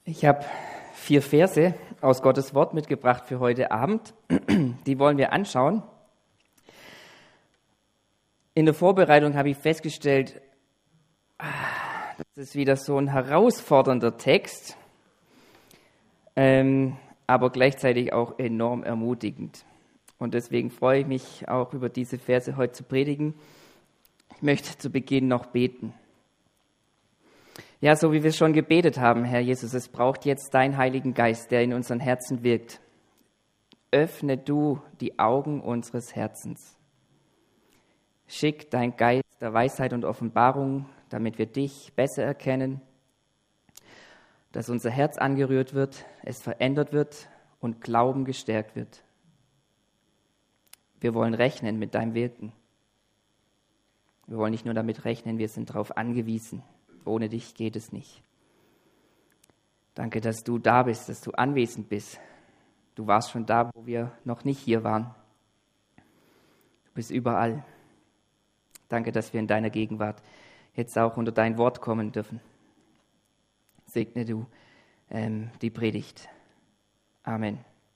Ich habe 4 Verse aus Gottes Wort mitgebracht für heute Abend. Die wollen wir anschauen. In der Vorbereitung habe ich festgestellt, das ist wieder so ein herausfordernder Text, aber gleichzeitig auch enorm ermutigend. Und deswegen freue ich mich auch über diese Verse heute zu predigen. Ich möchte zu Beginn noch beten. Ja, so wie wir schon gebetet haben, Herr Jesus, es braucht jetzt deinen Heiligen Geist, der in unseren Herzen wirkt. Öffne du die Augen unseres Herzens. Schick dein Geist der Weisheit und Offenbarung, damit wir dich besser erkennen, dass unser Herz angerührt wird, es verändert wird und Glauben gestärkt wird. Wir wollen rechnen mit deinem Wirken. Wir wollen nicht nur damit rechnen, wir sind darauf angewiesen. Ohne dich geht es nicht. Danke, dass du da bist, dass du anwesend bist. Du warst schon da, wo wir noch nicht hier waren. Du bist überall. Danke, dass wir in deiner Gegenwart jetzt auch unter dein Wort kommen dürfen. Segne du die Predigt. Amen.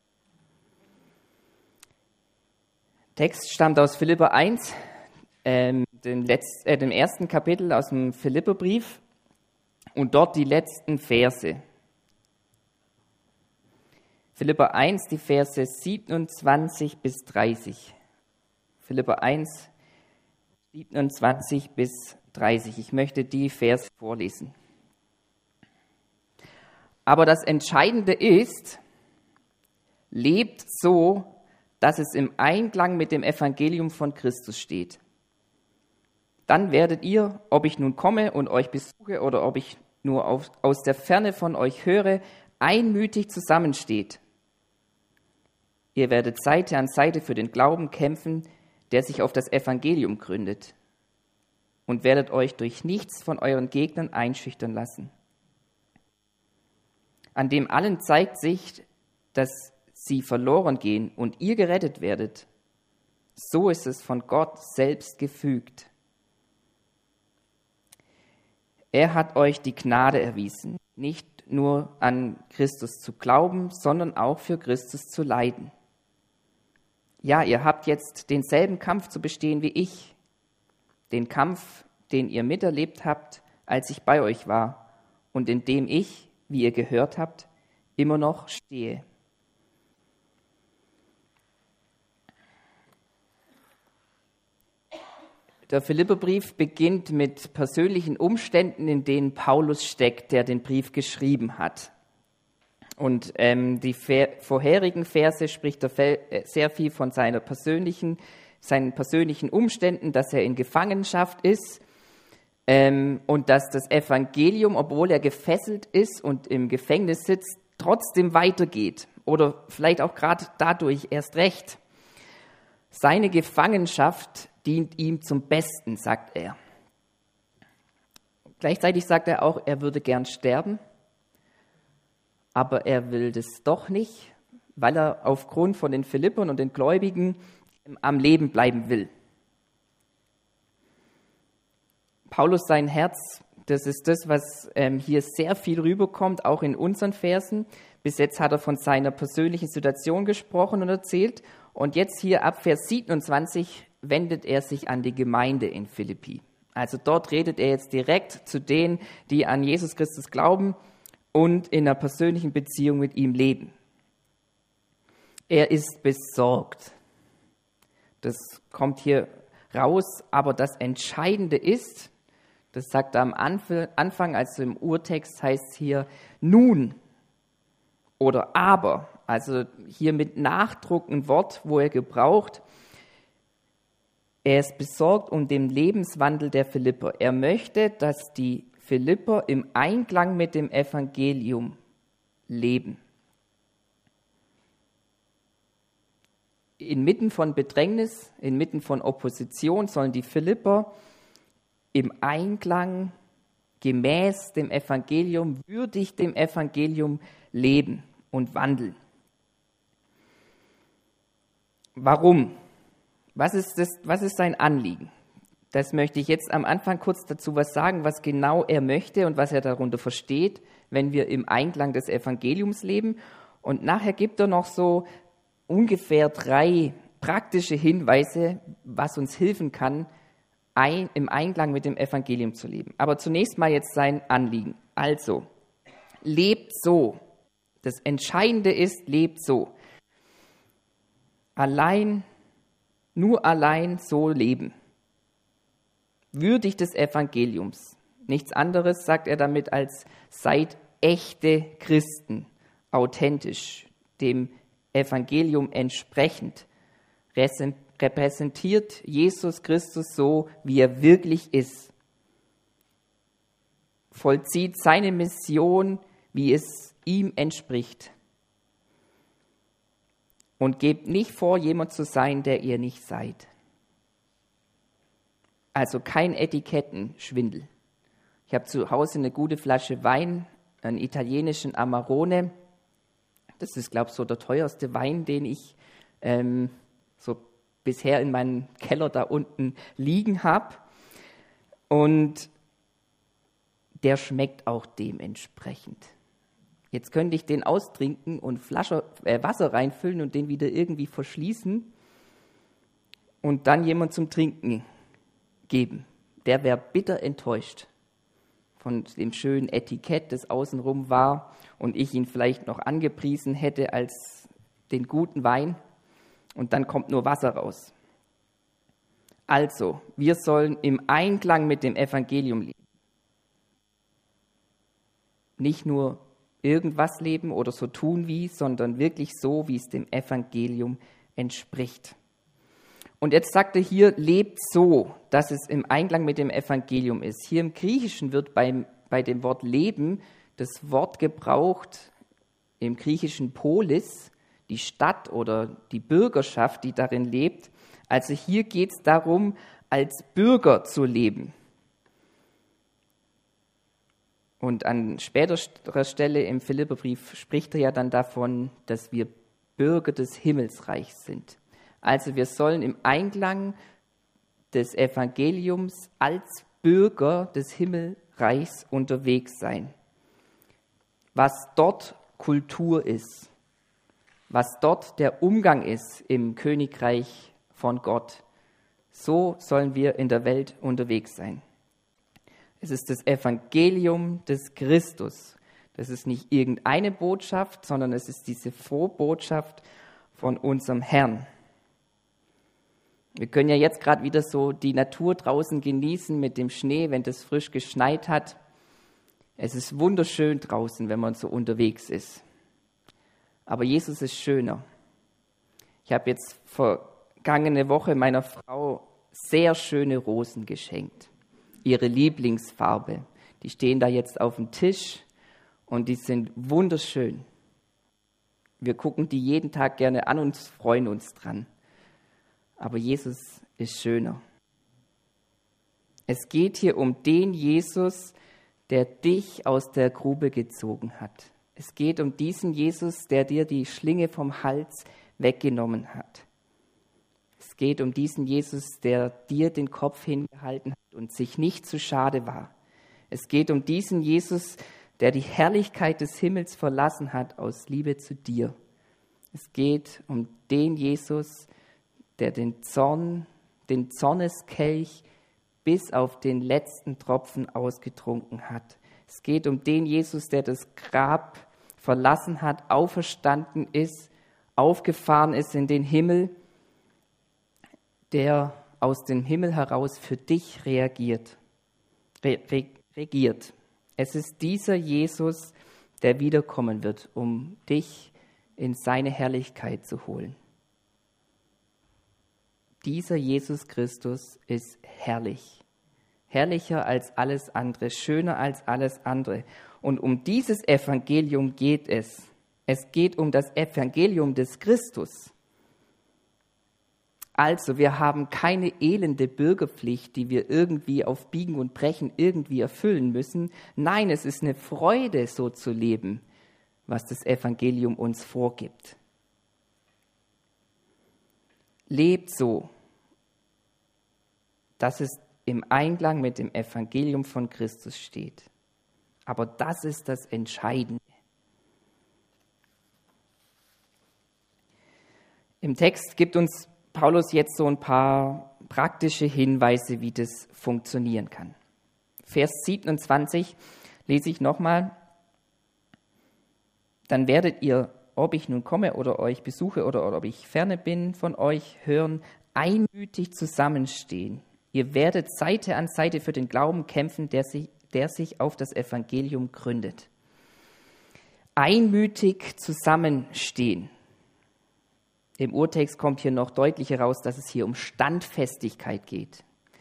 Text stammt aus Philipper 1, dem ersten Kapitel aus dem Philipperbrief und dort die letzten Verse. Philipper 1, die Verse 27 bis 30. Philipper 1, 27 bis 30. Ich möchte die Verse vorlesen. Aber das Entscheidende ist, lebt so, dass es im Einklang mit dem Evangelium von Christus steht. Dann werdet ihr, ob ich nun komme und euch besuche oder ob ich nur aus der Ferne von euch höre, einmütig zusammensteht. Ihr werdet Seite an Seite für den Glauben kämpfen, der sich auf das Evangelium gründet, und werdet euch durch nichts von euren Gegnern einschüchtern lassen. An dem allen zeigt sich, dass sie verloren gehen und ihr gerettet werdet. So ist es von Gott selbst gefügt. Er hat euch die Gnade erwiesen, nicht nur an Christus zu glauben, sondern auch für Christus zu leiden. Ja, ihr habt jetzt denselben Kampf zu bestehen wie ich, den Kampf, den ihr miterlebt habt, als ich bei euch war und in dem ich, wie ihr gehört habt, immer noch stehe. Der Philipperbrief beginnt mit persönlichen Umständen, in denen Paulus steckt, der den Brief geschrieben hat. Und die vorherigen Verse spricht er sehr viel von seinen persönlichen Umständen, dass er in Gefangenschaft ist und dass das Evangelium, obwohl er gefesselt ist und im Gefängnis sitzt, trotzdem weitergeht oder vielleicht auch gerade dadurch erst recht. Seine Gefangenschaft dient ihm zum Besten, sagt er. Gleichzeitig sagt er auch, er würde gern sterben, aber er will das doch nicht, weil er aufgrund von den Philippern und den Gläubigen am Leben bleiben will. Paulus, sein Herz, das ist das, was hier sehr viel rüberkommt, auch in unseren Versen. Bis jetzt hat er von seiner persönlichen Situation gesprochen und erzählt. Und jetzt hier ab Vers 27 wendet er sich an die Gemeinde in Philippi. Also dort redet er jetzt direkt zu denen, die an Jesus Christus glauben und in einer persönlichen Beziehung mit ihm leben. Er ist besorgt. Das kommt hier raus, aber das Entscheidende ist, das sagt er am Anfang, also im Urtext heißt es hier nun oder aber, also hier mit Nachdruck ein Wort, wo er gebraucht. Er ist besorgt um den Lebenswandel der Philipper. Er möchte, dass die Philipper im Einklang mit dem Evangelium leben. Inmitten von Bedrängnis, inmitten von Opposition sollen die Philipper im Einklang, gemäß dem Evangelium, würdig dem Evangelium leben und wandeln. Warum? Was ist sein Anliegen? Das möchte ich jetzt am Anfang kurz dazu was sagen, was genau er möchte und was er darunter versteht, wenn wir im Einklang des Evangeliums leben. Und nachher gibt er noch so ungefähr 3 praktische Hinweise, was uns helfen kann, im Einklang mit dem Evangelium zu leben. Aber zunächst mal jetzt sein Anliegen. Also, lebt so. Das Entscheidende ist, lebt so. Nur allein so leben. Würdig des Evangeliums. Nichts anderes sagt er damit als seid echte Christen, authentisch, dem Evangelium entsprechend. Repräsentiert Jesus Christus so, wie er wirklich ist. Vollzieht seine Mission, wie es ihm entspricht. Und gebt nicht vor, jemand zu sein, der ihr nicht seid. Also kein Etikettenschwindel. Ich habe zu Hause eine gute Flasche Wein, einen italienischen Amarone. Das ist, glaube ich, so der teuerste Wein, den ich so bisher in meinem Keller da unten liegen habe. Und der schmeckt auch dementsprechend. Jetzt könnte ich den austrinken und Wasser reinfüllen und den wieder irgendwie verschließen und dann jemand zum Trinken geben. Der wäre bitter enttäuscht von dem schönen Etikett, das außenrum war und ich ihn vielleicht noch angepriesen hätte als den guten Wein und dann kommt nur Wasser raus. Also, wir sollen im Einklang mit dem Evangelium leben. Nicht nur irgendwas leben oder so tun wie, sondern wirklich so, wie es dem Evangelium entspricht. Und jetzt sagt er hier, lebt so, dass es im Einklang mit dem Evangelium ist. Hier im Griechischen wird bei dem Wort leben das Wort gebraucht, im griechischen Polis, die Stadt oder die Bürgerschaft, die darin lebt. Also hier geht es darum, als Bürger zu leben. Und an späterer Stelle im Philipperbrief spricht er ja dann davon, dass wir Bürger des Himmelsreichs sind. Also wir sollen im Einklang des Evangeliums als Bürger des Himmelreichs unterwegs sein. Was dort Kultur ist, was dort der Umgang ist im Königreich von Gott, so sollen wir in der Welt unterwegs sein. Es ist das Evangelium des Christus. Das ist nicht irgendeine Botschaft, sondern es ist diese frohe Botschaft von unserem Herrn. Wir können ja jetzt gerade wieder so die Natur draußen genießen mit dem Schnee, wenn das frisch geschneit hat. Es ist wunderschön draußen, wenn man so unterwegs ist. Aber Jesus ist schöner. Ich habe jetzt vergangene Woche meiner Frau sehr schöne Rosen geschenkt. Ihre Lieblingsfarbe. Die stehen da jetzt auf dem Tisch und die sind wunderschön. Wir gucken die jeden Tag gerne an und freuen uns dran. Aber Jesus ist schöner. Es geht hier um den Jesus, der dich aus der Grube gezogen hat. Es geht um diesen Jesus, der dir die Schlinge vom Hals weggenommen hat. Es geht um diesen Jesus, der dir den Kopf hingehalten hat und sich nicht zu schade war. Es geht um diesen Jesus, der die Herrlichkeit des Himmels verlassen hat aus Liebe zu dir. Es geht um den Jesus, der den Zorneskelch bis auf den letzten Tropfen ausgetrunken hat. Es geht um den Jesus, der das Grab verlassen hat, auferstanden ist, aufgefahren ist in den Himmel, der aus dem Himmel heraus für dich regiert. Es ist dieser Jesus, der wiederkommen wird, um dich in seine Herrlichkeit zu holen. Dieser Jesus Christus ist herrlich. Herrlicher als alles andere, schöner als alles andere. Und um dieses Evangelium geht es. Es geht um das Evangelium des Christus. Also, wir haben keine elende Bürgerpflicht, die wir irgendwie auf Biegen und Brechen irgendwie erfüllen müssen. Nein, es ist eine Freude, so zu leben, was das Evangelium uns vorgibt. Lebt so, dass es im Einklang mit dem Evangelium von Christus steht. Aber das ist das Entscheidende. Im Text gibt uns Paulus jetzt so ein paar praktische Hinweise, wie das funktionieren kann. Vers 27 lese ich nochmal. Dann werdet ihr, ob ich nun komme oder euch besuche oder ob ich ferne bin von euch, hören, einmütig zusammenstehen. Ihr werdet Seite an Seite für den Glauben kämpfen, der sich auf das Evangelium gründet. Einmütig zusammenstehen. Im Urtext kommt hier noch deutlich heraus, dass es hier um Standfestigkeit geht.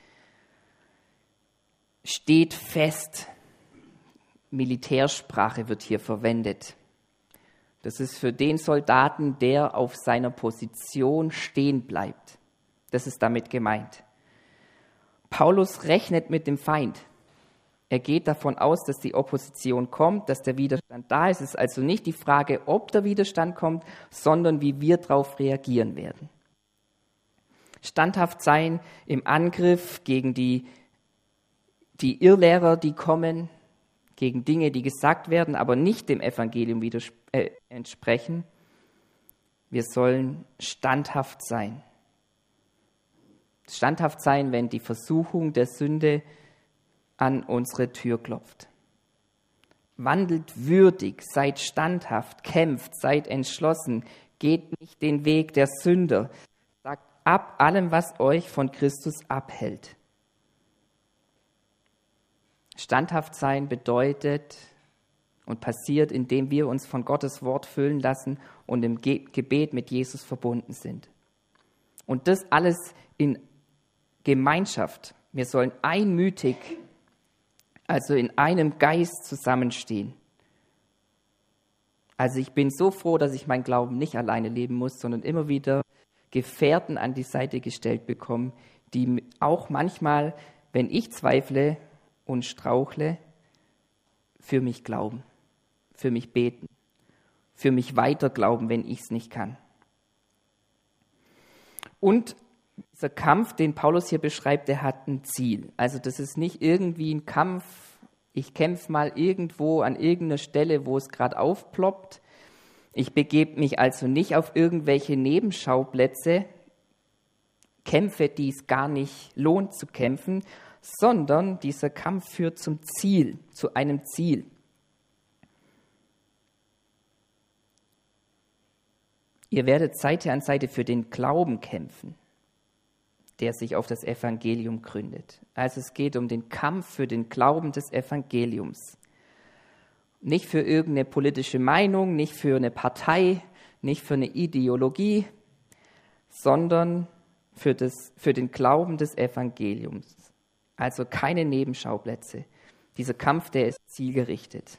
Steht fest. Militärsprache wird hier verwendet. Das ist für den Soldaten, der auf seiner Position stehen bleibt. Das ist damit gemeint. Paulus rechnet mit dem Feind. Er geht davon aus, dass die Opposition kommt, dass der Widerstand da ist. Es ist also nicht die Frage, ob der Widerstand kommt, sondern wie wir darauf reagieren werden. Standhaft sein im Angriff gegen die Irrlehrer, die kommen, gegen Dinge, die gesagt werden, aber nicht dem Evangelium entsprechen. Wir sollen standhaft sein. Standhaft sein, wenn die Versuchung der Sünde an unsere Tür klopft. Wandelt würdig, seid standhaft, kämpft, seid entschlossen, geht nicht den Weg der Sünder, sagt ab allem, was euch von Christus abhält. Standhaft sein bedeutet und passiert, indem wir uns von Gottes Wort füllen lassen und im Gebet mit Jesus verbunden sind. Und das alles in Gemeinschaft. Wir sollen einmütig, also in einem Geist zusammenstehen. Also ich bin so froh, dass ich meinen Glauben nicht alleine leben muss, sondern immer wieder Gefährten an die Seite gestellt bekomme, die auch manchmal, wenn ich zweifle und strauchle, für mich glauben, für mich beten, für mich weiter glauben, wenn ich es nicht kann. Und dieser Kampf, den Paulus hier beschreibt, der hat ein Ziel. Also das ist nicht irgendwie ein Kampf, ich kämpfe mal irgendwo an irgendeiner Stelle, wo es gerade aufploppt. Ich begebe mich also nicht auf irgendwelche Nebenschauplätze, Kämpfe, die es gar nicht lohnt zu kämpfen, sondern dieser Kampf führt zum Ziel, zu einem Ziel. Ihr werdet Seite an Seite für den Glauben kämpfen, der sich auf das Evangelium gründet. Also es geht um den Kampf für den Glauben des Evangeliums. Nicht für irgendeine politische Meinung, nicht für eine Partei, nicht für eine Ideologie, sondern für den Glauben des Evangeliums. Also keine Nebenschauplätze. Dieser Kampf, der ist zielgerichtet.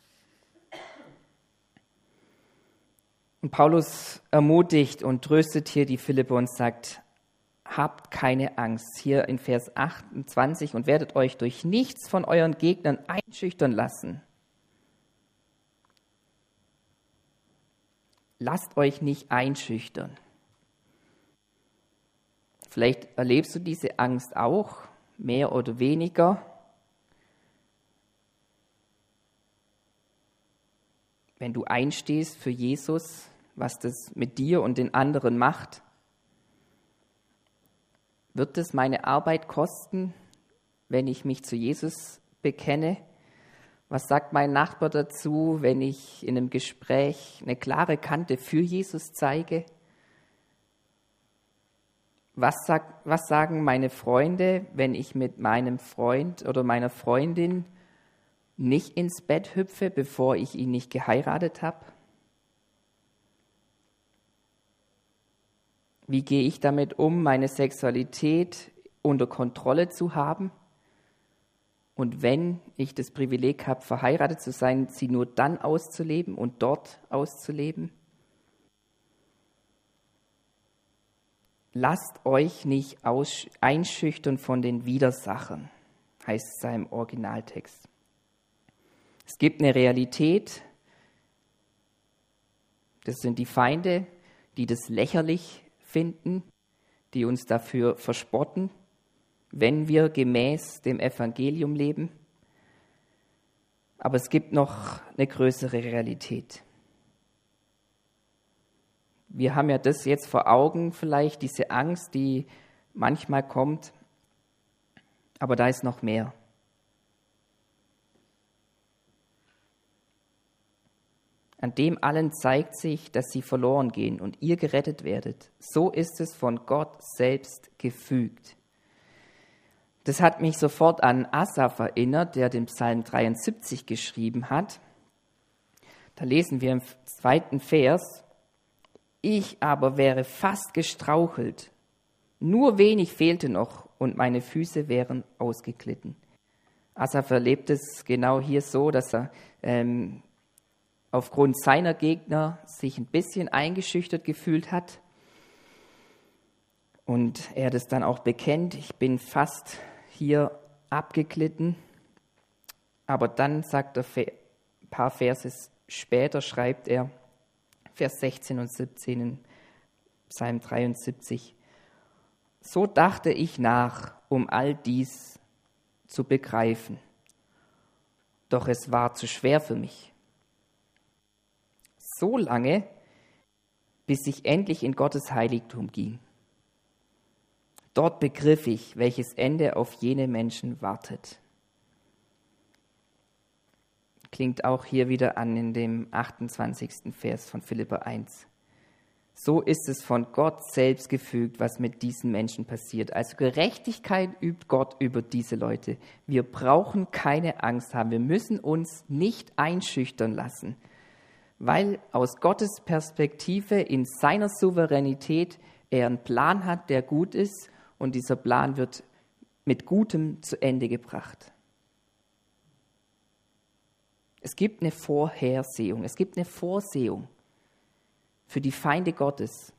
Und Paulus ermutigt und tröstet hier die Philipper und sagt, habt keine Angst, hier in Vers 28, und werdet euch durch nichts von euren Gegnern einschüchtern lassen. Lasst euch nicht einschüchtern. Vielleicht erlebst du diese Angst auch, mehr oder weniger. Wenn du einstehst für Jesus, was das mit dir und den anderen macht, wird es meine Arbeit kosten, wenn ich mich zu Jesus bekenne? Was sagt mein Nachbar dazu, wenn ich in einem Gespräch eine klare Kante für Jesus zeige? Was sagen meine Freunde, wenn ich mit meinem Freund oder meiner Freundin nicht ins Bett hüpfe, bevor ich ihn nicht geheiratet habe? Wie gehe ich damit um, meine Sexualität unter Kontrolle zu haben? Und wenn ich das Privileg habe, verheiratet zu sein, sie nur dann auszuleben und dort auszuleben? Lasst euch nicht einschüchtern von den Widersachern, heißt es da im Originaltext. Es gibt eine Realität, das sind die Feinde, die das lächerlich finden, die uns dafür verspotten, wenn wir gemäß dem Evangelium leben. Aber es gibt noch eine größere Realität. Wir haben ja das jetzt vor Augen, vielleicht diese Angst, die manchmal kommt, aber da ist noch mehr. An dem allen zeigt sich, dass sie verloren gehen und ihr gerettet werdet. So ist es von Gott selbst gefügt. Das hat mich sofort an Asaf erinnert, der den Psalm 73 geschrieben hat. Da lesen wir im 2. Vers: Ich aber wäre fast gestrauchelt, nur wenig fehlte noch und meine Füße wären ausgeglitten. Asaf erlebt es genau hier so, dass er aufgrund seiner Gegner sich ein bisschen eingeschüchtert gefühlt hat. Und er das dann auch bekennt, ich bin fast hier abgeglitten. Aber dann sagt er, ein paar Verse später schreibt er, Vers 16 und 17 in Psalm 73, so dachte ich nach, um all dies zu begreifen. Doch es war zu schwer für mich. So lange, bis ich endlich in Gottes Heiligtum ging. Dort begriff ich, welches Ende auf jene Menschen wartet. Klingt auch hier wieder an in dem 28. Vers von Philipper 1. So ist es von Gott selbst gefügt, was mit diesen Menschen passiert. Also Gerechtigkeit übt Gott über diese Leute. Wir brauchen keine Angst haben. Wir müssen uns nicht einschüchtern lassen, weil aus Gottes Perspektive in seiner Souveränität er einen Plan hat, der gut ist, und dieser Plan wird mit Gutem zu Ende gebracht. Es gibt eine Vorhersehung, es gibt eine Vorsehung für die Feinde Gottes.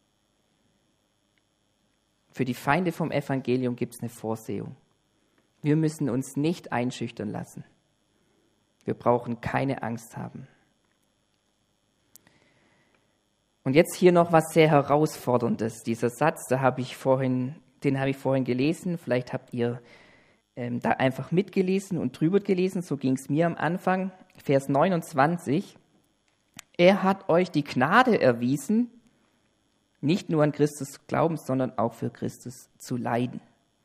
Für die Feinde vom Evangelium gibt es eine Vorsehung. Wir müssen uns nicht einschüchtern lassen. Wir brauchen keine Angst haben. Und jetzt hier noch was sehr Herausforderndes. Dieser Satz, den habe ich vorhin gelesen. Vielleicht habt ihr da einfach mitgelesen und drüber gelesen. So ging es mir am Anfang. Vers 29. Er hat euch die Gnade erwiesen, nicht nur an Christus glauben, sondern auch für Christus zu leiden.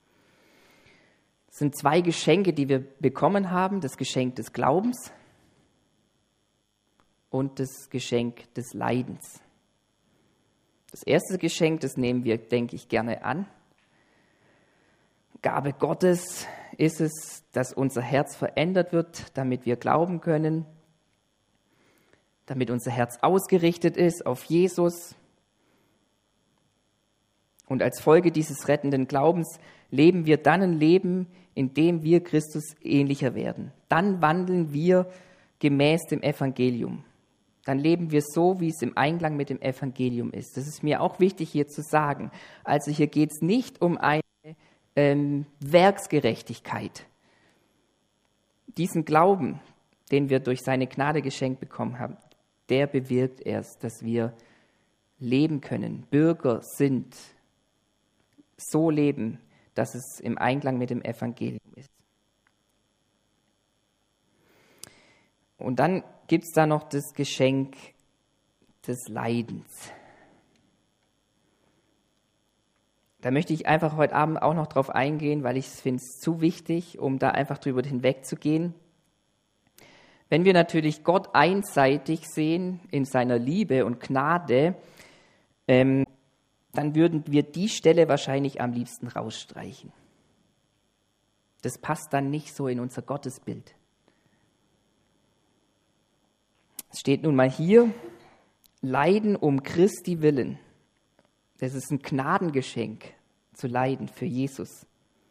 Es sind zwei Geschenke, die wir bekommen haben. Das Geschenk des Glaubens und das Geschenk des Leidens. Das erste Geschenk, das nehmen wir, denke ich, gerne an. Gabe Gottes ist es, dass unser Herz verändert wird, damit wir glauben können, damit unser Herz ausgerichtet ist auf Jesus. Und als Folge dieses rettenden Glaubens leben wir dann ein Leben, in dem wir Christus ähnlicher werden. Dann wandeln wir gemäß dem Evangelium. Dann leben wir so, wie es im Einklang mit dem Evangelium ist. Das ist mir auch wichtig hier zu sagen. Also hier geht es nicht um eine Werksgerechtigkeit. Diesen Glauben, den wir durch seine Gnade geschenkt bekommen haben, der bewirkt erst, dass wir leben können, Bürger sind, so leben, dass es im Einklang mit dem Evangelium ist. Und dann gibt es da noch das Geschenk des Leidens. Da möchte ich einfach heute Abend auch noch drauf eingehen, weil ich finde es zu wichtig, um da einfach drüber hinwegzugehen. Wenn wir natürlich Gott einseitig sehen in seiner Liebe und Gnade, dann würden wir die Stelle wahrscheinlich am liebsten rausstreichen. Das passt dann nicht so in unser Gottesbild. Es steht nun mal hier, Leiden um Christi willen. Das ist ein Gnadengeschenk, zu leiden für Jesus.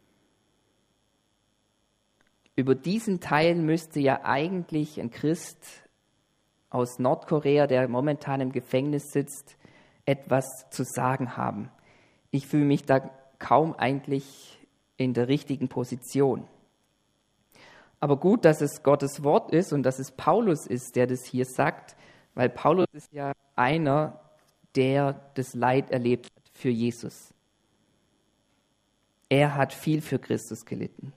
Über diesen Teil müsste ja eigentlich ein Christ aus Nordkorea, der momentan im Gefängnis sitzt, etwas zu sagen haben. Ich fühle mich da kaum eigentlich in der richtigen Position. Aber gut, dass es Gottes Wort ist und dass es Paulus ist, der das hier sagt, weil Paulus ist ja einer, der das Leid erlebt hat für Jesus. Er hat viel für Christus gelitten.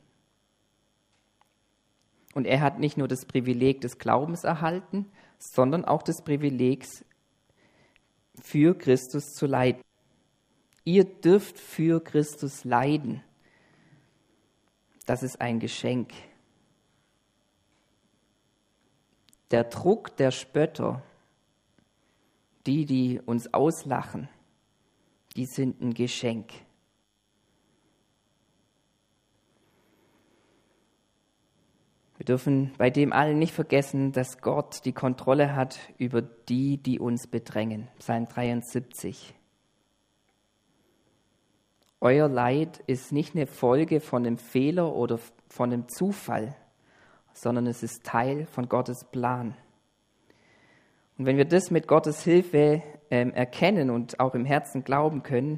Und er hat nicht nur das Privileg des Glaubens erhalten, sondern auch das Privileg, für Christus zu leiden. Ihr dürft für Christus leiden. Das ist ein Geschenk. Der Druck der Spötter, die uns auslachen, die sind ein Geschenk. Wir dürfen bei dem allen nicht vergessen, dass Gott die Kontrolle hat über die uns bedrängen. Psalm 73. Euer Leid ist nicht eine Folge von einem Fehler oder von einem Zufall, sondern es ist Teil von Gottes Plan. Und wenn wir das mit Gottes Hilfe erkennen und auch im Herzen glauben können,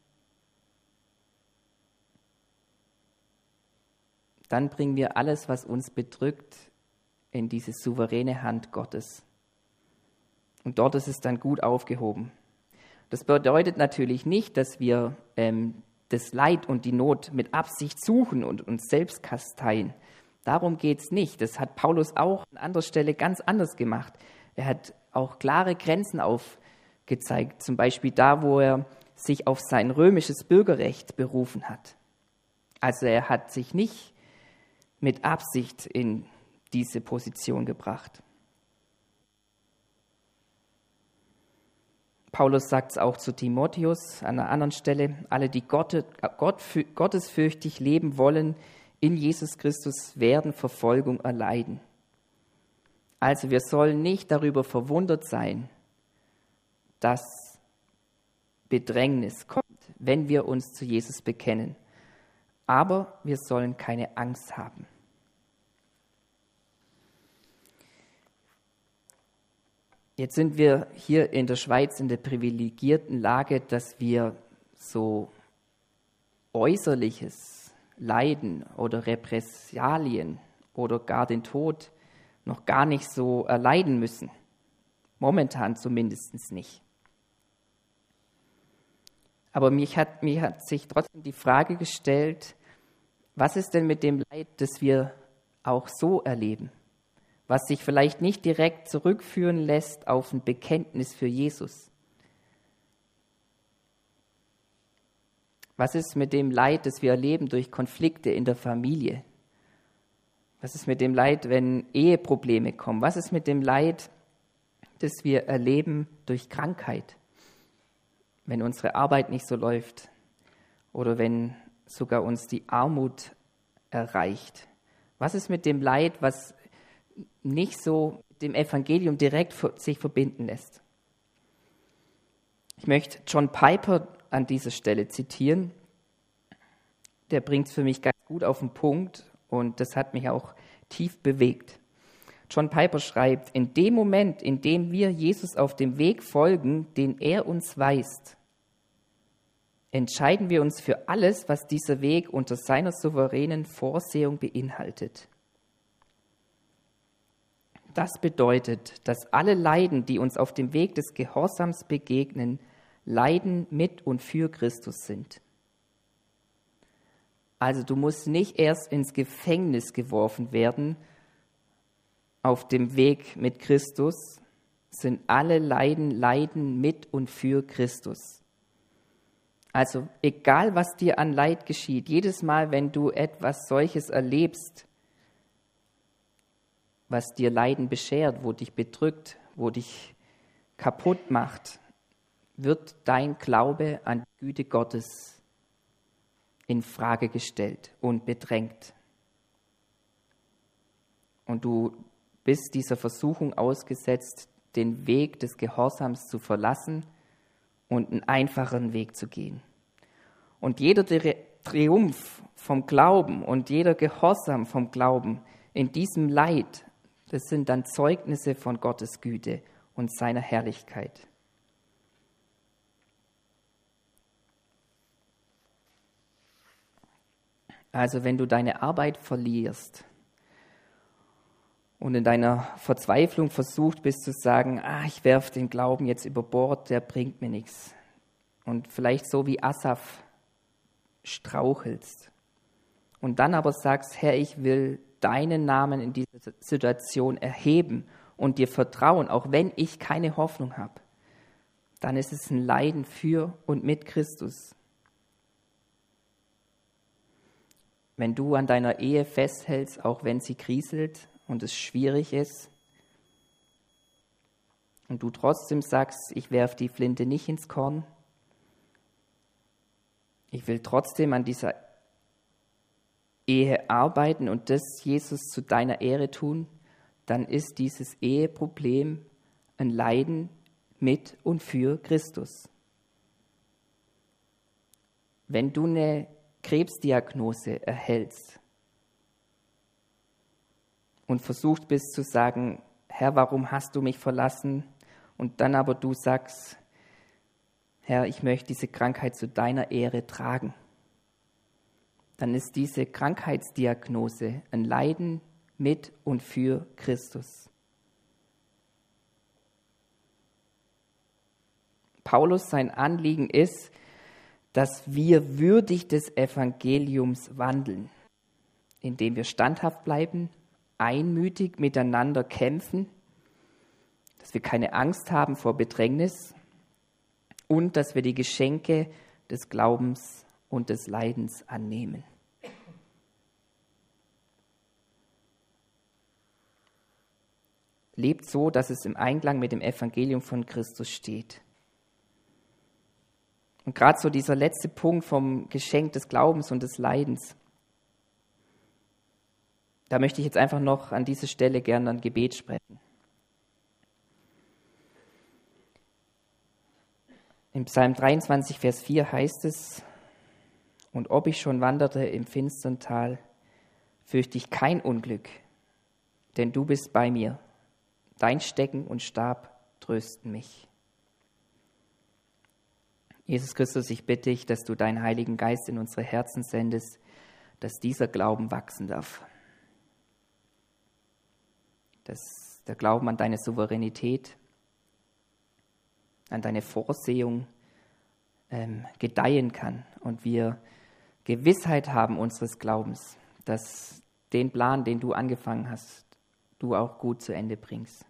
dann bringen wir alles, was uns bedrückt, in diese souveräne Hand Gottes. Und dort ist es dann gut aufgehoben. Das bedeutet natürlich nicht, dass wir das Leid und die Not mit Absicht suchen und uns selbst kasteien. Darum geht es nicht. Das hat Paulus auch an anderer Stelle ganz anders gemacht. Er hat auch klare Grenzen aufgezeigt, zum Beispiel da, wo er sich auf sein römisches Bürgerrecht berufen hat. Also er hat sich nicht mit Absicht in diese Position gebracht. Paulus sagt es auch zu Timotheus an einer anderen Stelle, alle, die gottesfürchtig leben wollen, in Jesus Christus werden Verfolgung erleiden. Also wir sollen nicht darüber verwundert sein, dass Bedrängnis kommt, wenn wir uns zu Jesus bekennen. Aber wir sollen keine Angst haben. Jetzt sind wir hier in der Schweiz in der privilegierten Lage, dass wir so äußerliches Leiden oder Repressalien oder gar den Tod noch gar nicht so erleiden müssen. Momentan zumindest nicht. Aber mir hat sich trotzdem die Frage gestellt, was ist denn mit dem Leid, das wir auch so erleben? Was sich vielleicht nicht direkt zurückführen lässt auf ein Bekenntnis für Jesus. Was ist mit dem Leid, das wir erleben durch Konflikte in der Familie? Was ist mit dem Leid, wenn Eheprobleme kommen? Was ist mit dem Leid, das wir erleben durch Krankheit? Wenn unsere Arbeit nicht so läuft oder wenn sogar uns die Armut erreicht. Was ist mit dem Leid, was nicht so mit dem Evangelium direkt sich verbinden lässt? Ich möchte John Piper an dieser Stelle zitieren. Der bringt es für mich ganz gut auf den Punkt und das hat mich auch tief bewegt. John Piper schreibt, in dem Moment, in dem wir Jesus auf dem Weg folgen, den er uns weist, entscheiden wir uns für alles, was dieser Weg unter seiner souveränen Vorsehung beinhaltet. Das bedeutet, dass alle Leiden, die uns auf dem Weg des Gehorsams begegnen, Leiden mit und für Christus sind. Also du musst nicht erst ins Gefängnis geworfen werden. Auf dem Weg mit Christus sind alle Leiden mit und für Christus. Also egal, was dir an Leid geschieht, jedes Mal, wenn du etwas solches erlebst, was dir Leiden beschert, wo dich bedrückt, wo dich kaputt macht, wird dein Glaube an die Güte Gottes in Frage gestellt und bedrängt. Und du bist dieser Versuchung ausgesetzt, den Weg des Gehorsams zu verlassen und einen einfacheren Weg zu gehen. Und jeder Triumph vom Glauben und jeder Gehorsam vom Glauben in diesem Leid, das sind dann Zeugnisse von Gottes Güte und seiner Herrlichkeit. Also wenn du deine Arbeit verlierst und in deiner Verzweiflung versucht bist zu sagen, ich werfe den Glauben jetzt über Bord, der bringt mir nichts. Und vielleicht so wie Asaf strauchelst und dann aber sagst, Herr, ich will deinen Namen in dieser Situation erheben und dir vertrauen, auch wenn ich keine Hoffnung habe, dann ist es ein Leiden für und mit Christus. Wenn du an deiner Ehe festhältst, auch wenn sie kriselt und es schwierig ist, und du trotzdem sagst, ich werfe die Flinte nicht ins Korn, ich will trotzdem an dieser Ehe arbeiten und das Jesus zu deiner Ehre tun, dann ist dieses Eheproblem ein Leiden mit und für Christus. Wenn du eine Krebsdiagnose erhältst und versucht bist zu sagen, Herr, warum hast du mich verlassen? Und dann aber du sagst, Herr, ich möchte diese Krankheit zu deiner Ehre tragen, dann ist diese Krankheitsdiagnose ein Leiden mit und für Christus. Paulus, sein Anliegen ist, dass wir würdig des Evangeliums wandeln, indem wir standhaft bleiben, einmütig miteinander kämpfen, dass wir keine Angst haben vor Bedrängnis und dass wir die Geschenke des Glaubens und des Leidens annehmen. Lebt so, dass es im Einklang mit dem Evangelium von Christus steht. Und gerade so dieser letzte Punkt vom Geschenk des Glaubens und des Leidens, da möchte ich jetzt einfach noch an dieser Stelle gerne ein Gebet sprechen. In Psalm 23, Vers 4 heißt es, und ob ich schon wanderte im finstern Tal, fürchte ich kein Unglück, denn du bist bei mir. Dein Stecken und Stab trösten mich. Jesus Christus, ich bitte dich, dass du deinen Heiligen Geist in unsere Herzen sendest, dass dieser Glauben wachsen darf. Dass der Glauben an deine Souveränität, an deine Vorsehung gedeihen kann und wir Gewissheit haben unseres Glaubens, dass den Plan, den du angefangen hast, du auch gut zu Ende bringst.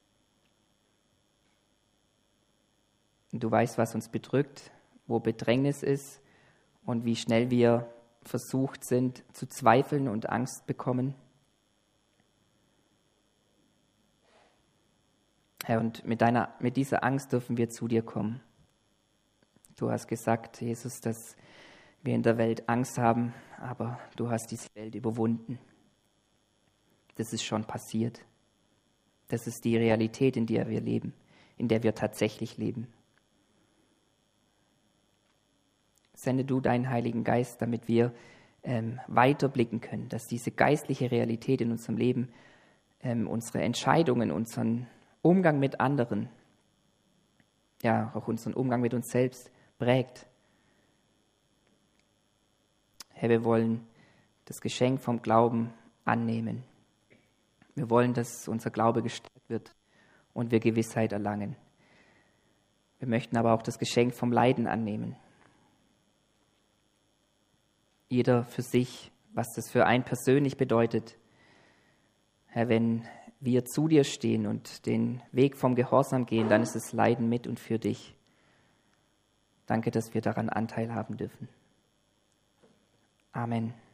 Und du weißt, was uns bedrückt, wo Bedrängnis ist und wie schnell wir versucht sind zu zweifeln und Angst bekommen. Herr, und mit dieser Angst dürfen wir zu dir kommen. Du hast gesagt, Jesus, dass wir in der Welt Angst haben, aber du hast diese Welt überwunden. Das ist schon passiert. Das ist die Realität, in der wir leben, in der wir tatsächlich leben. Sende du deinen Heiligen Geist, damit wir weiter blicken können, dass diese geistliche Realität in unserem Leben unsere Entscheidungen, unseren Umgang mit anderen, ja, auch unseren Umgang mit uns selbst prägt. Herr, wir wollen das Geschenk vom Glauben annehmen. Wir wollen, dass unser Glaube gestärkt wird und wir Gewissheit erlangen. Wir möchten aber auch das Geschenk vom Leiden annehmen. Jeder für sich, was das für einen persönlich bedeutet. Herr, wenn wir zu dir stehen und den Weg vom Gehorsam gehen, dann ist es Leiden mit und für dich. Danke, dass wir daran Anteil haben dürfen. Amen.